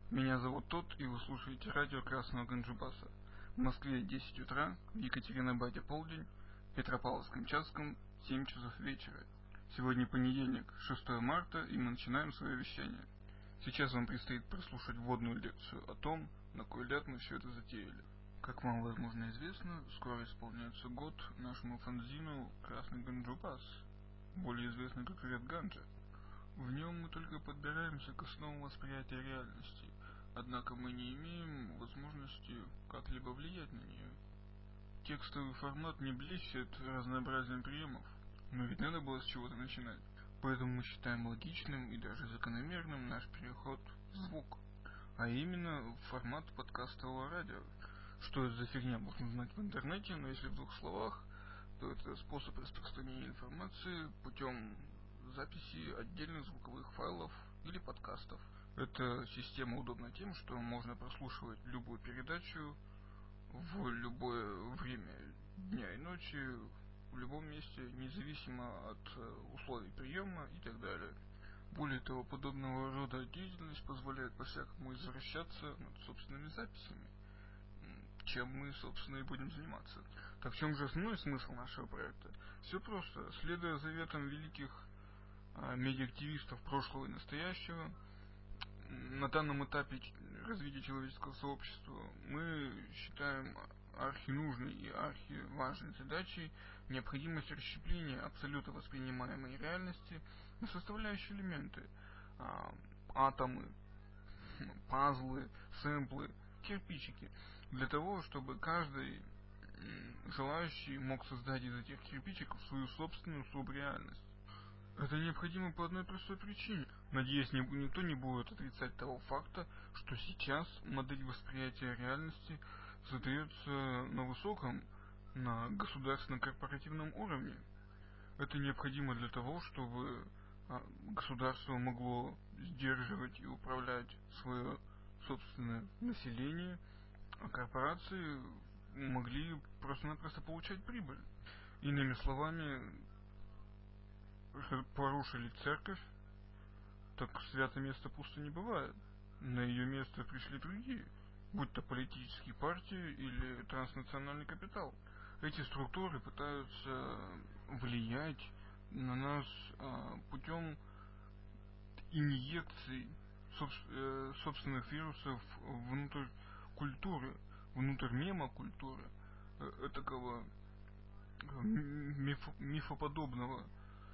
Меня зовут Тот, и вы слушаете радио Красного Ганджубаса. В Москве 10 утра, в Екатеринбаде полдень, в Петропавловск-Камчатском 7 часов вечера. Сегодня понедельник, 6 марта, и мы начинаем свое вещание. Сейчас вам предстоит прослушать вводную лекцию о том, на кой ляд мы все это затеяли. Как вам, возможно, известно, скоро исполняется год нашему фанзину «Красный Ганджубас», более известный как «Ред Ганджа». В нем мы только подбираемся к основам восприятия реальности, однако мы не имеем возможности как-либо влиять на нее. Текстовый формат не блещет разнообразием приемов, но ведь надо было с чего-то начинать. Поэтому мы считаем логичным и даже закономерным наш переход в звук, а именно в формат подкастового радио. Что это за фигня, можно узнать в интернете, но если в двух словах, то это способ распространения информации путем записи отдельных звуковых файлов или подкастов. Эта система удобна тем, что можно прослушивать любую передачу в любое время дня и ночи, в любом месте, независимо от условий приема и так далее. Более того, подобного рода деятельность позволяет по-всякому извращаться над собственными записями, чем мы, собственно, и будем заниматься. Так в чем же основной смысл нашего проекта? Все просто. Следуя заветам великих медиа-активистов прошлого и настоящего, на данном этапе развития человеческого сообщества мы считаем архинужной и архиважной задачей необходимость расщепления абсолютно воспринимаемой реальности на составляющие элементы, атомы, пазлы, сэмплы, кирпичики, для того, чтобы каждый желающий мог создать из этих кирпичиков свою собственную субреальность. Это необходимо по одной простой причине. Надеюсь, никто не будет отрицать того факта, что сейчас модель восприятия реальности задается на высоком, на государственно-корпоративном уровне. Это необходимо для того, чтобы государство могло сдерживать и управлять свое собственное население, а корпорации могли просто-напросто получать прибыль. Иными словами, порушили церковь, так святое место пусто не бывает. На ее место пришли другие, будь то политические партии или транснациональный капитал. Эти структуры пытаются влиять на нас путем инъекций собственных вирусов внутрь культуры, внутрь мемокультуры, этакого мифоподобного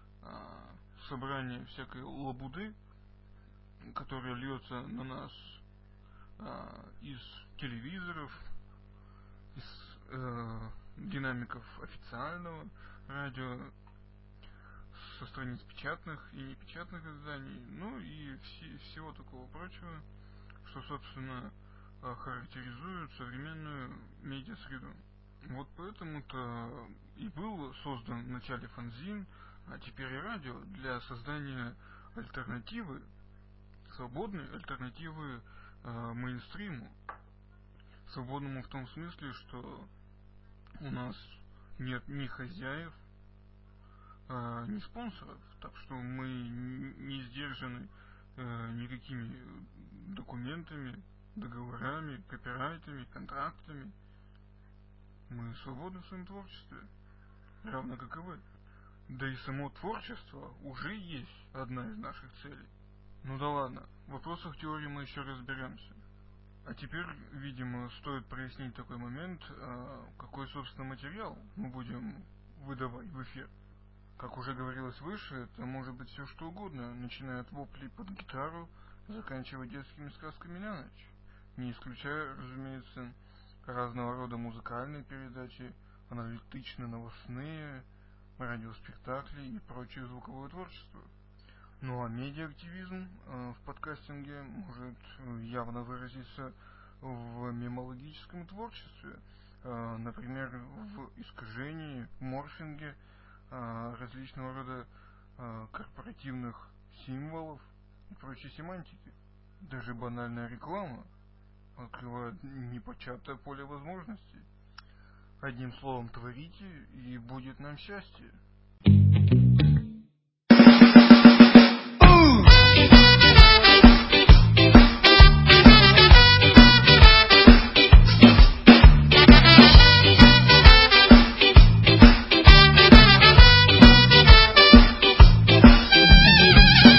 собрание всякой лабуды, которая льется на нас из телевизоров, из динамиков официального радио, со страниц печатных и непечатных изданий, ну и всего такого прочего, что, собственно, характеризует современную медиасреду. Вот поэтому-то и был создан в начале фанзин, а теперь и радио, для создания альтернативы, свободной альтернативы мейнстриму. Свободному в том смысле, что у нас нет ни хозяев, ни спонсоров, так что мы не сдержаны никакими документами, договорами, копирайтами, контрактами. Мы свободны в своем творчестве, равно как и вы. Да и само творчество уже есть одна из наших целей. Ну да ладно, в вопросах теории мы еще разберемся. А теперь, видимо, стоит прояснить такой момент, какой, собственно, материал мы будем выдавать в эфир. Как уже говорилось выше, это может быть все что угодно, начиная от воплей под гитару, заканчивая детскими сказками на ночь. Не исключая, разумеется, разного рода музыкальные передачи, аналитично-новостные, радиоспектакли и прочее звуковое творчество. Ну а медиа-активизм в подкастинге может явно выразиться в мемологическом творчестве, например, в искажении, морфинге различного рода корпоративных символов и прочей семантики. Даже банальная реклама открывает непочатое поле возможностей. Одним словом, творите, и будет нам счастье.